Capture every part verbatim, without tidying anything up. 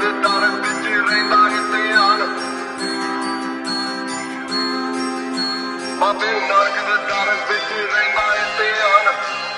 ਦੇ ਦਰ ਵਿੱਚ ਰਹਿੰਦਾ ਏ ਧਿਆਨ, ਬਾਬੇ ਨਾਨਕ ਦੇ ਦਰ ਵਿੱਚ ਰਹਿੰਦਾ ਏ ਧਿਆਨ,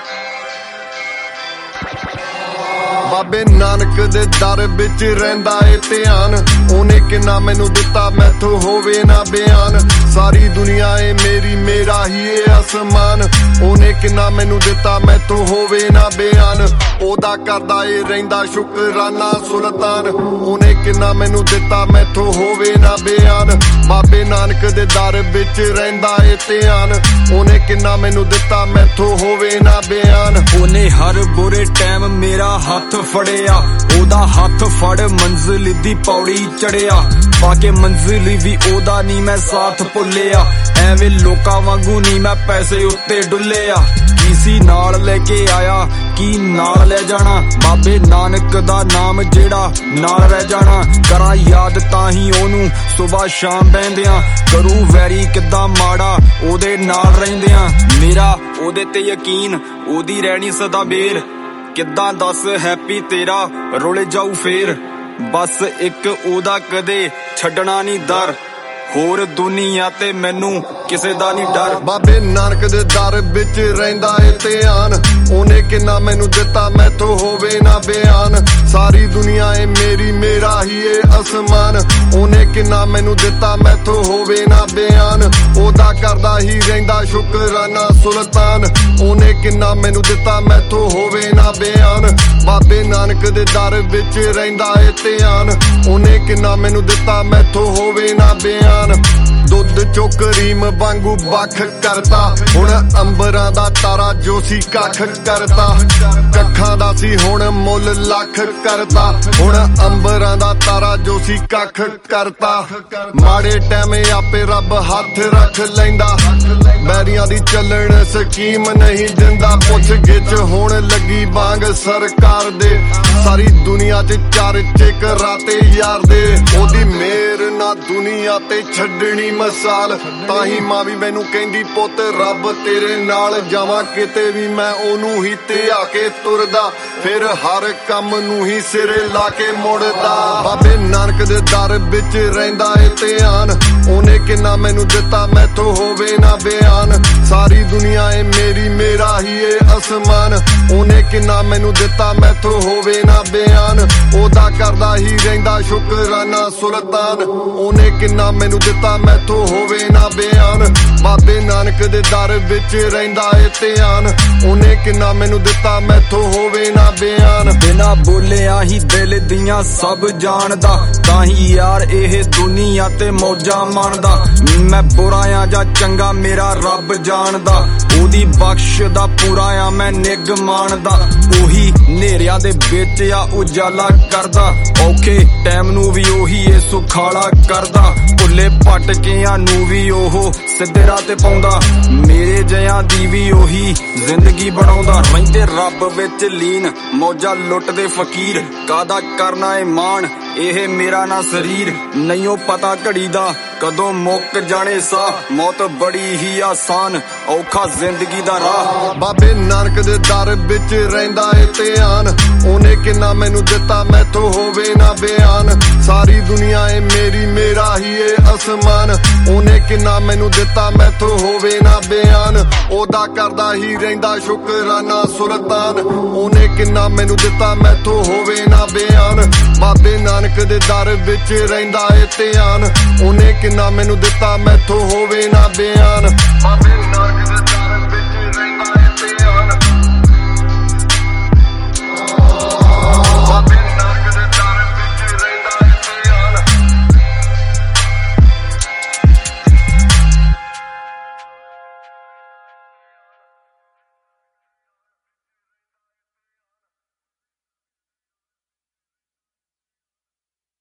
ਬਾਬੇ ਨਾਨਕ ਦੇ ਦਰ ਵਿੱਚ ਰਹਿੰਦਾ ਏ ਧਿਆਨ। ਉਹਨੇ ਕਿੰਨਾ ਮੈਨੂੰ ਦਿੱਤਾ ਮੈਥੋਂ ਹੋਵੇ ਨਾ ਬਿਆਨ, ਸਾਰੀ ਦੁਨੀਆ ਏ ਮੇਰੀ ਮੇਰਾ ਹੀ ਏ ਅਸਮਾਨ। ਉਹਨੇ ਕਿੰਨਾ ਮੈਨੂੰ ਦਿੱਤਾ ਮੈਥੋਂ ਹੋਵੇ ਨਾ ਬਿਆਨ, ਉਹਦਾ ਕਰਦਾ ਏ ਰਹਿੰਦਾ ਸ਼ੁਕਰਾਨਾ ਸੁਲਤਾਨ। ਉਹਨੇ ਕਿੰਨਾ ਮੈਨੂੰ ਦਿੱਤਾ ਮੈਥੋਂ ਹੋਵੇ ਨਾ ਬਿਆਨ, ਬਾਬੇ ਨਾਨਕ ਦੇ ਦਰ ਵਿੱਚ ਰਹਿੰਦਾ ਏ ਧਿਆਨ। ਉਹਨੇ ਕਿੰਨਾ ਮੈਨੂੰ ਦਿੱਤਾ ਮੈਥੋਂ ਹੋਵੇ ਨਾ ਬਿਆਨ। ਉਹਨੇ ਹਰ ਬੁਰੇ ਟਾਈਮ ਮੇਰਾ ਹੱਥ ਫੜਿਆ, ਉਹਦਾ ਹੱਥ ਫੜ ਮੰਜ਼ਿਲ ਦੀ ਪੌੜੀ ਚੜਿਆ, ਪਾ ਕੇ ਮੰਜ਼ਿਲ ਵੀ ਉਹਦਾ ਨੀ ਮੈਂ ਸਾਥ ਭੁੱਲਿਆ। ਐਵੇਂ ਲੋਕਾਂ ਵਾਂਗੂ ਨੀ ਮੈਂ ਪੈਸੇ ਉੱਤੇ ਡੁੱਲਿਆ, ਕੀ ਸੀ ਨਾਲ ਲੈ ਕੇ ਆਇਆ ਕੀ ਨਾਲ ਲੈ ਜਾਣਾ, ਬਾਬੇ ਨਾਨਕ ਦਾ ਨਾਮ ਜਿਹੜਾ ਨਾਲ ਰਹਿ ਜਾਣਾ। ਕਰਾਂ ਯਾਦ ਤਾਂ ਹੀ ਉਹਨੂੰ ਸੁਬਾਹ ਸ਼ਾਮ ਬਹਿੰਦਿਆਂ, ਕਰੂ ਵੈਰੀ ਕਿੱਦਾਂ ਮਾੜਾ ਉਹਦੇ ਨਾਲ ਰਹਿੰਦਿਆਂ। ਮੇਰਾ ਉਹਦੇ ਤੇ ਯਕੀਨ ਉਹਦੀ ਰਹਿਣੀ ਸਦਾ ਬੇਰ, ਕਿੱਦਾਂ ਦੱਸ ਹੈਪੀ ਤੇਰਾ ਰੁਲ ਜਾਊ ਫੇਰ। ਬਸ ਇੱਕ ਉਹਦਾ ਕਦੇ ਛੱਡਣਾ ਨੀ ਦਰ, ਹੋਰ ਦੁਨੀਆ ਤੇ ਮੈਨੂੰ ਕਿਸੇ ਦਾ ਨੀ ਡਰ। ਬਾਬੇ ਨਾਨਕ ਦੇ ਦਰ ਵਿੱਚ ਰਹਿੰਦਾ ਏ ਧਿਆਨ। ਉਹਨੇ ਕਿੰਨਾ ਮੈਨੂੰ ਦਿੱਤਾ ਮੈਥੋਂ ਹੋਵੇ ਨਾ ਬਿਆਨ, ਸਾਰੀ ਦੁਨੀਆ ਏ ਮੇਰੀ ਮੇਰਾ ਹੀ ਏ ਅਸਮਾਨ। ਉਹਨੇ ਕਿੰਨਾ ਮੈਨੂੰ ਦਿੱਤਾ ਮੈਥੋਂ ਹੋਵੇ ਨਾ ਬਿਆਨ, ਉਹਦਾ ਕਰਦਾ ਹੀ ਰਹਿੰਦਾ ਸ਼ੁਕਰਾਨਾ ਸੁਲਤਾਨ। ਉਹਨੇ ਕਿੰਨਾ ਮੈਨੂੰ ਦਿੱਤਾ ਮੈਥੋਂ ਹੋਵੇ ਨਾ ਬਿਆਨ, ਬਾਬੇ ਨਾਨਕ ਦੇ ਦਰ ਵਿੱਚ ਰਹਿੰਦਾ ਏ ਧਿਆਨ। ਉਹਨੇ ਕਿੰਨਾ ਮੈਨੂੰ ਦਿੱਤਾ ਮੈਥੋਂ ਹੋਵੇ ਨਾ ਬਿਆਨ। ਦੁੱਧ ਚੋਂ ਕਰੀਮ ਵਾਂਗੂ ਵੱਖ ਕਰਤਾ, ਹੁਣ ਅੰਬਰਾਂ ਦਾ ਤਾਰਾ ਜੋ ਸੀ ਕੱਖ ਕਰਤਾ। ਕੱਖਾਂ ਦਾ ਸੀ ਹੁਣ ਮੁੱਲ ਲੱਖ ਕਰਤਾ, ਹੁਣ ਅੰਬਰਾਂ ਦਾ ਤਾਰਾ ਜੋ ਸੀ ਕੱਖ ਕਰਤਾ। ਮਾੜੇ ਟਾਈਮ ਆਪੇ ਰੱਬ ਹੱਥ ਰੱਖ ਲੈਂਦਾ, ਬੈਰੀਆਂ ਦੀ ਚੱਲਣ ਸਕੀਮ ਨਹੀਂ ਦਿੰਦਾ। ਪੁੱਛ ਗਿੱਛ ਹੋਣ ਲੱਗੀ ਵਾਂਗ ਸਰਕਾਰ ਦੇ, ਸਾਰੀ ਦੁਨੀਆ 'ਚ ਚਰਚੇ ਕਰਾਤੇ ਯਾਰ ਦੇ। ਉਹਦੀ ਮੇਰ ਨਾ ਦੁਨੀਆ ਤੇ ਛੱਡਣੀ ਮਿਸਾਲ, ਤਾਂ ਹੀ ਮਾਂ ਵੀ ਮੈਨੂੰ ਕਹਿੰਦੀ ਪੁੱਤ ਰੱਬ ਤੇਰੇ ਨਾਲ। ਜਾਵਾਂ ਕਿਤੇ ਵੀ ਮੈਂ ਉਹਨੂੰ ਹੀ ਧਿਆ ਕੇ ਤੁਰਦਾ, ਫਿਰ ਹਰ ਕੰਮ ਨੂੰ ਹੀ ਸਿਰੇ ਲਾ ਕੇ ਮੁੜਦਾ। ਬਾਬੇ ਨਾਨਕ ਦੇ ਦਰ ਵਿੱਚ ਰਹਿੰਦਾ ਏ ਧਿਆਨ। ਉਹਨੇ ਕਿੰਨਾ ਮੈਨੂੰ ਦਿੱਤਾ ਮੈਥੋਂ ਹੋਵੇ ਨਾ ਬਿਆਨ, ਸਾਰੀ ਦੁਨੀਆ ਏ ਮੇਰੀ ਮੇਰਾ ਹੀ ਏ ਅਸਮਾਨ। ਉਹਨੇ ਕਿੰਨਾ ਮੈਨੂੰ ਦਿੱਤਾ ਮੈਥੋਂ ਹੋਵੇ ਨਾ ਬਿਆਨ, ਉਹਦਾ ਕਰਦਾ ਹੀ ਰਹਿੰਦਾ ਸ਼ੁਕਰਾਨਾ ਸੁਲਤਾਨ। ਉਹਨੇ ਕਿੰਨਾ ਮੈਨੂੰ ਦਿੱਤਾ ਮੈਥੋਂ ਹੋਵੇ ਨਾ ਬਿਆਨ, ਬਾਬੇ ਨਾਨਕ ਦੇ ਦਰ ਵਿੱਚ ਰਹਿੰਦਾ ਏ ਧਿਆਨ। ਉਹਨੇ ਕਿੰਨਾ ਮੈਨੂੰ ਦਿੱਤਾ ਮੈਥੋਂ ਹੋਵੇ ਨਾ ਬਿਆਨ। ਬਿਨਾ ਬੋਲਿਆ ਹੀ ਦਿਲ ਦੀਆਂ ਸਭ ਜਾਣਦਾ, ਤਾਂ ਹੀ ਯਾਰ ਇਹ ਦੁਨੀਆ ਤੇ ਮੌਜਾਂ ਮਾਣਦਾ। ਮੈਂ ਬੁਰਾ ਆ ਜਾਂ ਚੰਗਾ ਮੇਰਾ ਰੱਬ ਜਾਣਦਾ, ਉਹਦੀ ਬਖਸ਼ ਦਾ ਪੂਰਾ ਆ ਮੈਂ ਨਿੱਘ ਮਾਣਦਾ। ਉਹੀ ਨੇਰਿਆਂ ਦੇ ਵਿੱਚ ਆ ਉਜਾਲਾ ਕਰਦਾ, ਔਖੇ ਟਾਈਮ ਨੂੰ ਵੀ ਉਹੀ ਏ ਸੁਖਾਲਾ ਕਰਦਾ। ਭੁੱਲੇ ਭਟਕਿਆਂ ਨੂੰ ਵੀ ਉਹ ਸਿੱਧੇ ਰਾਹ ਤੇ ਪਾਉਂਦਾ, ਮੇਰੇ ਜਿਆਂ ਦੀ ਵੀ ਉਹੀ ਜ਼ਿੰਦਗੀ ਬਣਾਉਂਦਾ। ਰਹਿੰਦੇ ਰੱਬ ਵਿੱਚ ਲੀਨ ਮੌਜਾਂ ਲੁੱਟਦੇ ਫਕੀਰ, ਕਾਹਦਾ ਕਰਨਾ ਏ ਮਾਣ ਇਹ ਮੇਰਾ ਨਾ ਸਰੀਰ। ਨਹੀਂਓ ਪਤਾ ਘੜੀ ਦਾ ਕਦੋਂ ਮੁੱਕ ਜਾਣੇ ਸਾਹ, ਮੌਤ ਬੜੀ ਹੀ ਆਸਾਨ ਔਖਾ ਜ਼ਿੰਦਗੀ ਦਾ ਰਾਹ। ਬਾਬੇ ਨਾਨਕ ਦੇ ਦਰ ਵਿੱਚ ਰਹਿੰਦਾ ਏ ਧਿਆਨ। ਉਹਨੇ ਕਿੰਨਾ ਮੈਨੂੰ ਦਿੱਤਾ ਮੈਥੋਂ ਹੋਵੇ ਨਾ ਬਿਆਨ, ਸਾਰੀ ਦੁਨੀਆ ਏ ਮੇਰੀ ਮੇਰਾ ਹੀ ਏ ਅਸਮਾਨ। ਉਹਨੇ ਕਿੰਨਾ ਮੈਨੂੰ ਦਿੱਤਾ ਮੈਥੋਂ ਹੋਵੇ ਨਾ ਬਿਆਨ, ਉਹਦਾ ਕਰਦਾ ਹੀ ਰਹਿੰਦਾ ਸ਼ੁਕਰਾਨਾ ਸੁਲਤਾਨ। ਉਹਨੇ ਕਿੰਨਾ ਮੈਨੂੰ ਦਿੱਤਾ ਮੈਥੋਂ ਹੋਵੇ ਨਾ ਬਿਆਨ, ਬਾਬੇ ਨਾਨਕ ਦੇ ਦਰ ਵਿੱਚ ਰਹਿੰਦਾ ਏ ਧਿਆਨ। ਉਹਨੇ ਕਿੰਨਾ ਮੈਨੂੰ ਦਿੱਤਾ ਮੈਥੋਂ ਹੋਵੇ ਨਾ ਬਿਆਨ।